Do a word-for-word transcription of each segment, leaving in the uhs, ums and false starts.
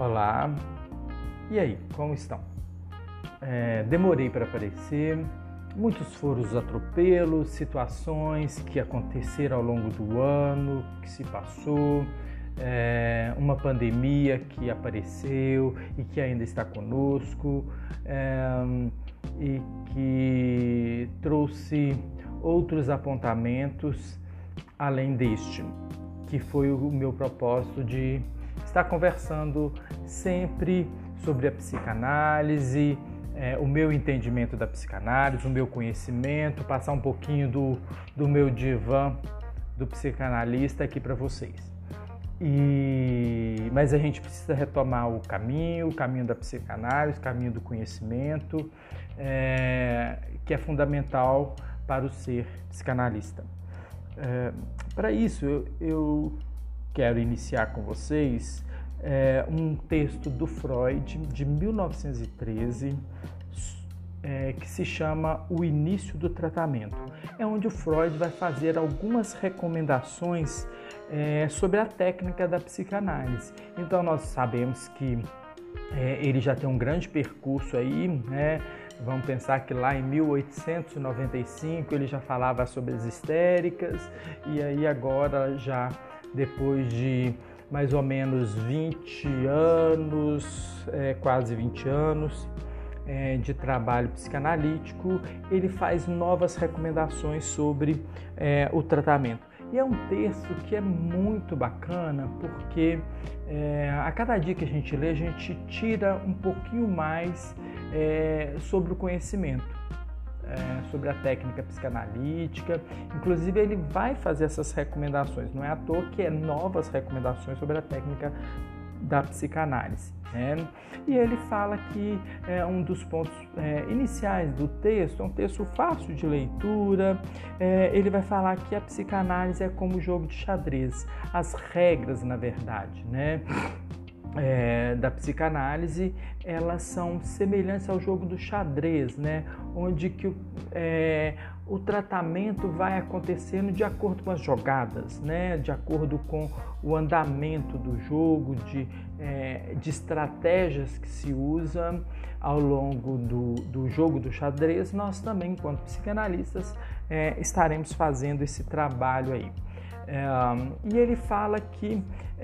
Olá, e aí, como estão? É, demorei para aparecer, muitos foram os atropelos, situações que aconteceram ao longo do ano, que se passou, é, uma pandemia que apareceu e que ainda está conosco, é, e que trouxe outros apontamentos além deste, que foi o meu propósito de estar conversando sempre sobre a psicanálise, é, o meu entendimento da psicanálise, o meu conhecimento, passar um pouquinho do, do meu divã do psicanalista aqui para vocês. E, mas a gente precisa retomar o caminho, o caminho da psicanálise, o caminho do conhecimento, é, que é fundamental para o ser psicanalista. É, para isso, eu, eu quero iniciar com vocês é, um texto do Freud, de mil novecentos e treze, é, que se chama O Início do Tratamento. É onde o Freud vai fazer algumas recomendações é, sobre a técnica da psicanálise. Então, nós sabemos que é, ele já tem um grande percurso aí, né? Vamos pensar que lá em mil oitocentos e noventa e cinco ele já falava sobre as histéricas, e aí agora já depois de mais ou menos vinte anos, é, quase vinte anos é, de trabalho psicanalítico, ele faz novas recomendações sobre é, o tratamento. E é um texto que é muito bacana porque é, a cada dia que a gente lê, a gente tira um pouquinho mais é, sobre o conhecimento, é, sobre a técnica psicanalítica. Inclusive, ele vai fazer essas recomendações, não é à toa que é novas recomendações sobre a técnica da psicanálise, né? E ele fala que é, um dos pontos é, iniciais do texto, é um texto fácil de leitura, é, ele vai falar que a psicanálise é como o jogo de xadrez, as regras, na verdade, né? É, da psicanálise, elas são semelhantes ao jogo do xadrez, né? Onde que é, o tratamento vai acontecendo de acordo com as jogadas, né? De acordo com o andamento do jogo, de, é, de estratégias que se usa ao longo do, do jogo do xadrez. Nós também, enquanto psicanalistas, é, estaremos fazendo esse trabalho aí. É, e ele fala que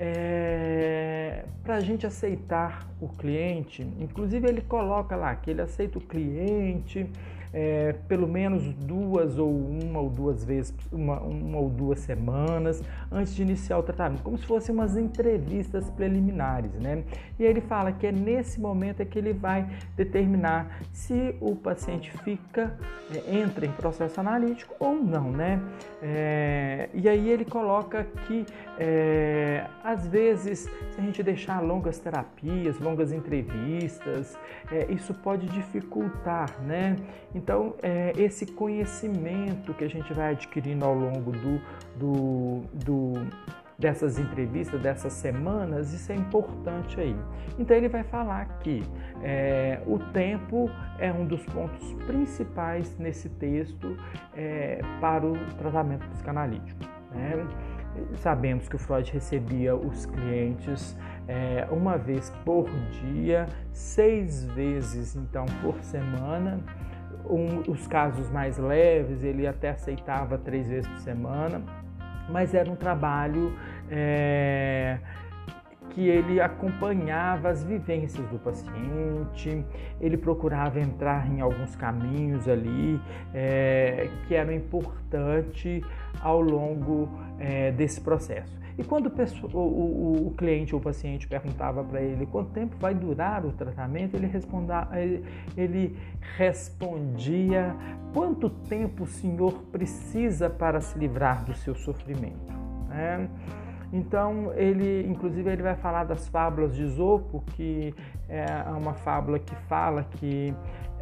é, para a gente aceitar o cliente, inclusive ele coloca lá que ele aceita o cliente é, pelo menos duas ou uma ou duas vezes, uma, uma ou duas semanas antes de iniciar o tratamento, como se fossem umas entrevistas preliminares, né? E ele fala que é nesse momento é que ele vai determinar se o paciente fica, é, entra em processo analítico ou não, né? É, e aí ele coloca que é, às vezes, se a gente deixar longas terapias, longas entrevistas, é, isso pode dificultar, né? Então, é, esse conhecimento que a gente vai adquirindo ao longo do, do, do, dessas entrevistas, dessas semanas, isso é importante aí. Então, ele vai falar que é, o tempo é um dos pontos principais nesse texto é, para o tratamento psicanalítico, né? Sabemos que o Freud recebia os clientes é, uma vez por dia, seis vezes então por semana. Um, os casos mais leves ele até aceitava três vezes por semana, mas era um trabalho é, que ele acompanhava as vivências do paciente, ele procurava entrar em alguns caminhos ali é, que eram importantes ao longo é, desse processo. E quando o, o, o cliente ou o paciente perguntava para ele quanto tempo vai durar o tratamento, ele, responda, ele, ele respondia quanto tempo o senhor precisa para se livrar do seu sofrimento, né? Então, ele, inclusive, ele vai falar das fábulas de Esopo, que é uma fábula que fala que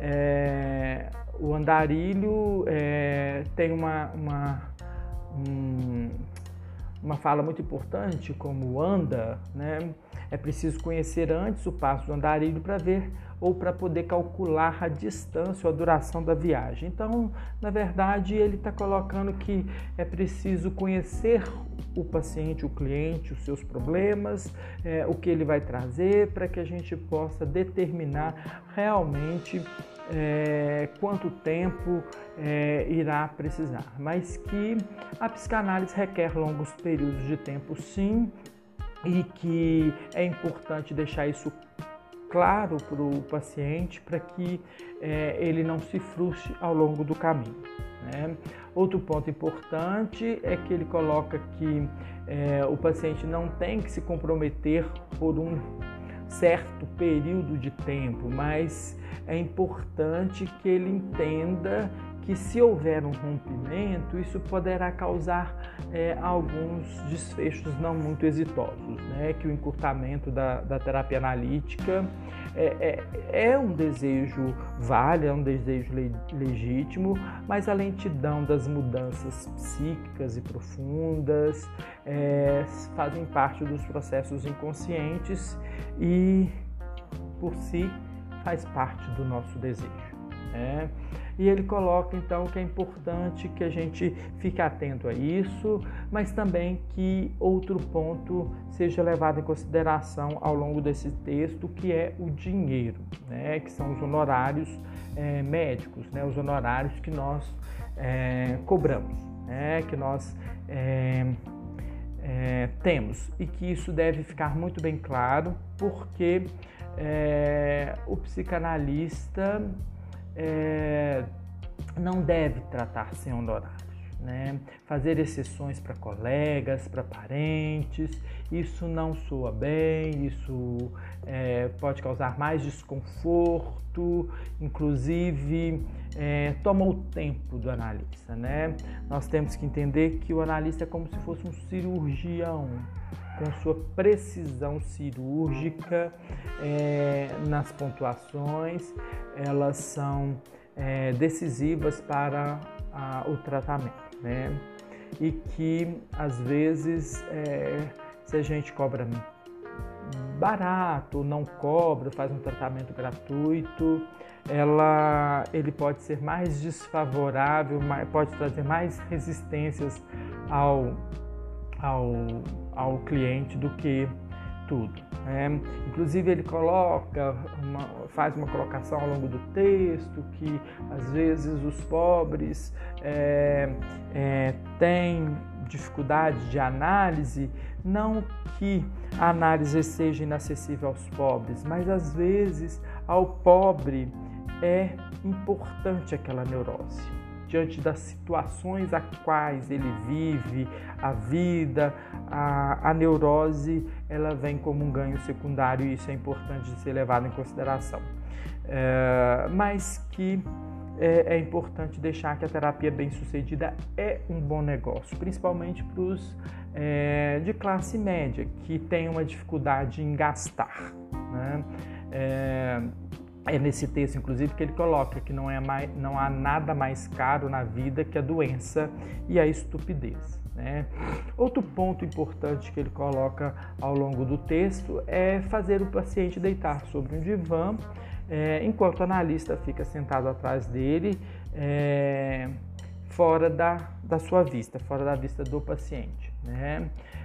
é, o andarilho é, tem uma, uma, um, uma fala muito importante, como anda, né? É preciso conhecer antes o passo do andarilho para ver ou para poder calcular a distância ou a duração da viagem. Então, na verdade, ele está colocando que é preciso conhecer o paciente, o cliente, os seus problemas, é, o que ele vai trazer, para que a gente possa determinar realmente é, quanto tempo é, irá precisar. Mas que a psicanálise requer longos períodos de tempo, sim, e que é importante deixar isso claro para o paciente para que é, ele não se frustre ao longo do caminho, né? Outro ponto importante é que ele coloca que é, o paciente não tem que se comprometer por um certo período de tempo, mas é importante que ele entenda que se houver um rompimento, isso poderá causar é, alguns desfechos não muito exitosos, né? Que o encurtamento da, da terapia analítica é, é, é um desejo válido, é um desejo le, legítimo, mas a lentidão das mudanças psíquicas e profundas é, fazem parte dos processos inconscientes e, por si, faz parte do nosso desejo, né? E ele coloca, então, que é importante que a gente fique atento a isso, mas também que outro ponto seja levado em consideração ao longo desse texto, que é o dinheiro, né? Que são os honorários é, médicos, né? Os honorários que nós é, cobramos, né? Que nós é, é, temos, e que isso deve ficar muito bem claro, porque é, o psicanalista É, não deve tratar sem honorários, né? Fazer exceções para colegas, para parentes, isso não soa bem, isso é, pode causar mais desconforto, inclusive é, toma o tempo do analista, né? Nós temos que entender que o analista é como se fosse um cirurgião, com sua precisão cirúrgica é, nas pontuações, elas são é, decisivas para a, o tratamento, né? E que, às vezes, é, se a gente cobra barato, não cobra, faz um tratamento gratuito, ela, ele pode ser mais desfavorável, pode trazer mais resistências ao Ao, ao cliente do que tudo, né? Inclusive ele coloca uma, faz uma colocação ao longo do texto que às vezes os pobres é, é, têm dificuldade de análise, não que a análise seja inacessível aos pobres, mas às vezes ao pobre é importante aquela neurose. Diante das situações a quais ele vive, a vida, a, a neurose, ela vem como um ganho secundário e isso é importante de ser levado em consideração. É, mas que é, é importante deixar que a terapia bem-sucedida é um bom negócio, principalmente para os é, de classe média, que tem uma dificuldade em gastar, né? É, É nesse texto, inclusive, que ele coloca que não, é mais, não há nada mais caro na vida que a doença e a estupidez, né? Outro ponto importante que ele coloca ao longo do texto é fazer o paciente deitar sobre um divã, é, enquanto o analista fica sentado atrás dele, é, fora da, da sua vista, fora da vista do paciente, né?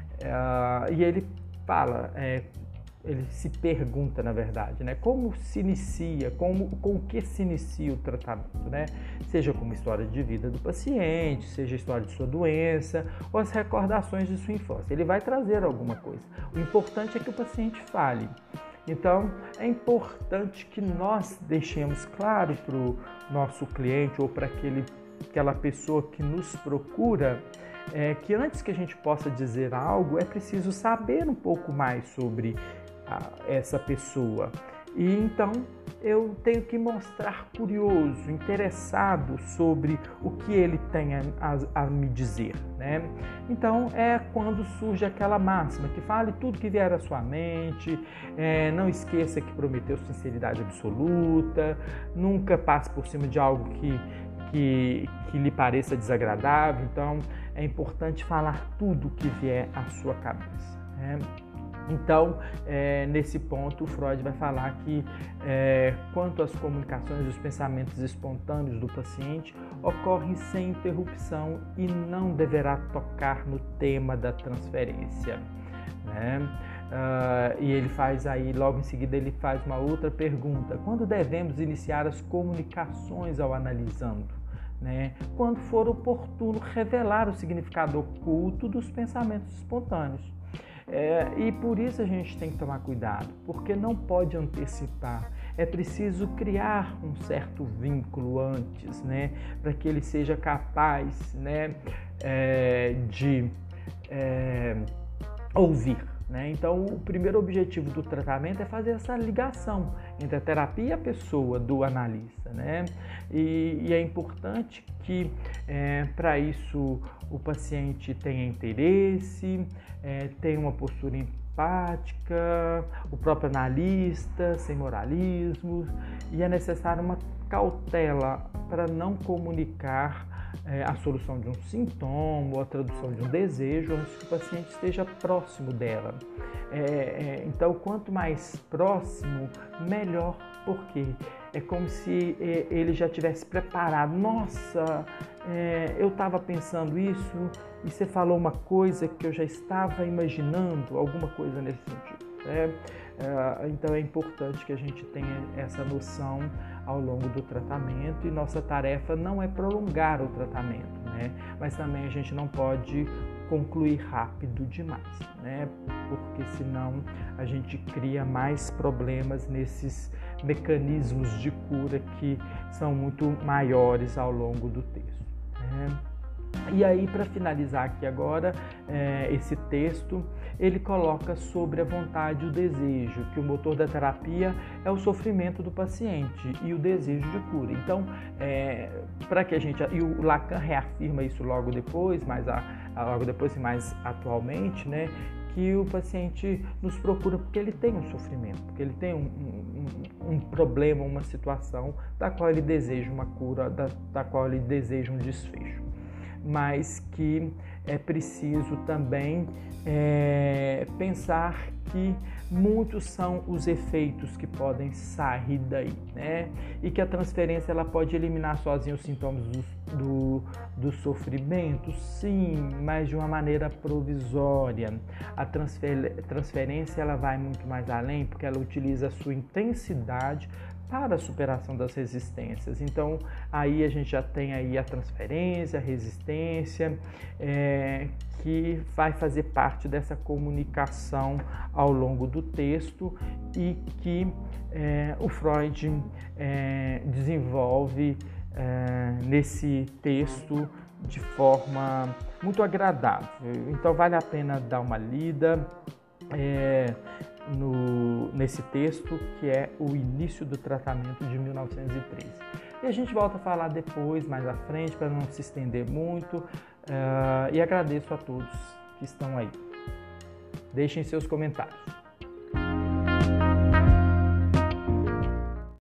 É, e ele fala... É, ele se pergunta, na verdade, né, como se inicia, como, com o que se inicia o tratamento, né? Seja como história de vida do paciente, seja a história de sua doença, ou as recordações de sua infância. Ele vai trazer alguma coisa. O importante é que o paciente fale. Então, é importante que nós deixemos claro para o nosso cliente ou para aquele, aquela pessoa que nos procura, é, que antes que a gente possa dizer algo, é preciso saber um pouco mais sobre essa pessoa. E então eu tenho que mostrar curioso, interessado sobre o que ele tem a, a, a me dizer, né? Então é quando surge aquela máxima que fale tudo que vier à sua mente, é, não esqueça que prometeu sinceridade absoluta, nunca passe por cima de algo que, que, que lhe pareça desagradável. Então, é importante falar tudo que vier à sua cabeça, né? Então, é, nesse ponto, o Freud vai falar que, é, quanto às comunicações, os pensamentos espontâneos do paciente ocorrem sem interrupção e não deverá tocar no tema da transferência, né? Uh, e ele faz aí, logo em seguida, ele faz uma outra pergunta: quando devemos iniciar as comunicações ao analisando? Né? Quando for oportuno revelar o significado oculto dos pensamentos espontâneos. É, e por isso a gente tem que tomar cuidado, porque não pode antecipar. É preciso criar um certo vínculo antes, né? Para que ele seja capaz, né, é, de é, ouvir. Né? Então, o primeiro objetivo do tratamento é fazer essa ligação entre a terapia e a pessoa do analista, né? E, e é importante que, é, para isso, o paciente tenha interesse, é, tenha uma postura empática, o próprio analista, sem moralismos, e é necessário uma cautela para não comunicar É, a solução de um sintoma ou a tradução de um desejo antes que o paciente esteja próximo dela. É, é, então, quanto mais próximo, melhor, porque é como se é, ele já tivesse preparado. Nossa, é, eu estava pensando isso e você falou uma coisa que eu já estava imaginando, alguma coisa nesse sentido. Né? É, então, é importante que a gente tenha essa noção ao longo do tratamento, e nossa tarefa não é prolongar o tratamento, né? Mas também a gente não pode concluir rápido demais, né? Porque senão a gente cria mais problemas nesses mecanismos de cura que são muito maiores ao longo do texto, né? E aí, para finalizar aqui agora, é, esse texto, ele coloca sobre a vontade e o desejo, que o motor da terapia é o sofrimento do paciente e o desejo de cura. Então, é, para que a gente... E o Lacan reafirma isso logo depois, mais a, a, logo depois e mais atualmente, né? Que o paciente nos procura porque ele tem um sofrimento, porque ele tem um, um, um problema, uma situação da qual ele deseja uma cura, da, da qual ele deseja um desfecho. Mas que é preciso também é, pensar que muitos são os efeitos que podem sair daí, né? E que a transferência ela pode eliminar sozinha os sintomas do, do, do sofrimento, sim, mas de uma maneira provisória. A transfer, transferência ela vai muito mais além, porque ela utiliza a sua intensidade para a superação das resistências. Então, aí a gente já tem aí a transferência, a resistência, é, que vai fazer parte dessa comunicação ao longo do texto e que é, o Freud é, desenvolve é, nesse texto de forma muito agradável. Então, vale a pena dar uma lida é, No, nesse texto, que é o início do tratamento de mil novecentos e treze. E a gente volta a falar depois, mais à frente, para não se estender muito, uh, e agradeço a todos que estão aí. Deixem seus comentários.